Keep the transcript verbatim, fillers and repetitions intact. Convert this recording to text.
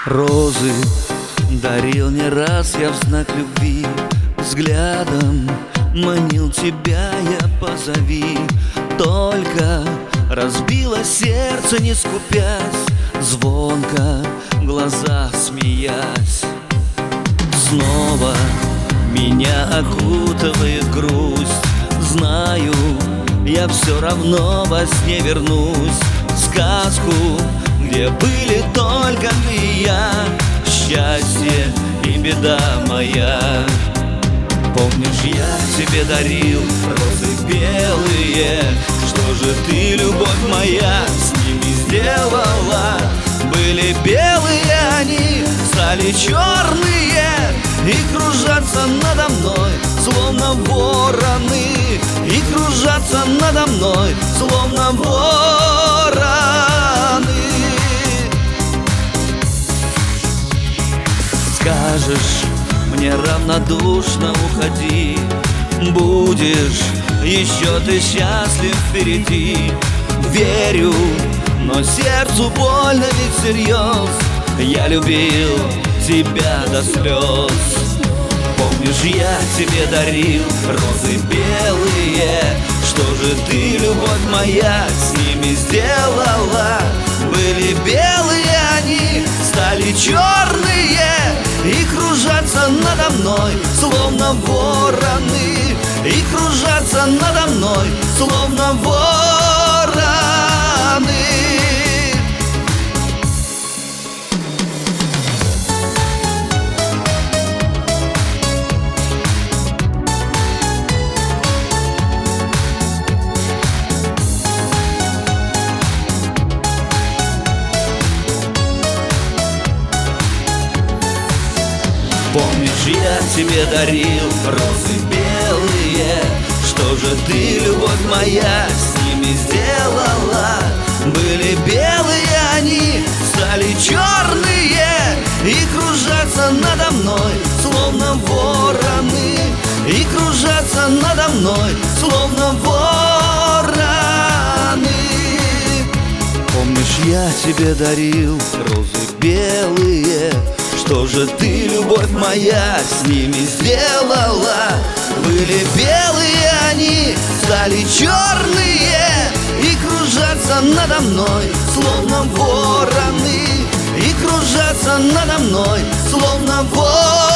Розы дарил не раз я в знак любви, взглядом манил тебя я, позови. Только разбило сердце, не скупясь, звонко в глазах смеясь. Снова меня окутывает грусть, знаю, я все равно во сне вернусь в сказку, где были только ты и я, счастье и беда моя. Помнишь, я тебе дарил розы белые, что же ты, любовь моя, с ними сделала? Были белые они, стали черные и кружатся надо мной, словно вороны, и кружатся надо мной, словно вороны. Скажешь мне равнодушно уходи, будешь еще ты счастлив впереди. Верю, но сердцу больно, ведь всерьез я любил тебя до слез. Помнишь, я тебе дарил розы белые, что же ты, любовь моя, с ними сделала? Были белые они, стали черные и кружатся надо мной, словно вороны, и кружатся надо мной, словно вороны. Помнишь, я тебе дарил розы белые, что же ты, любовь моя, с ними сделала? Были белые они, стали черные и кружатся надо мной, словно вороны, и кружатся надо мной, словно вороны. Помнишь, я тебе дарил розы белые, что же ты, любовь моя, с ними сделала? Были белые они, стали черные и кружатся надо мной, словно вороны, и кружатся надо мной, словно вороны.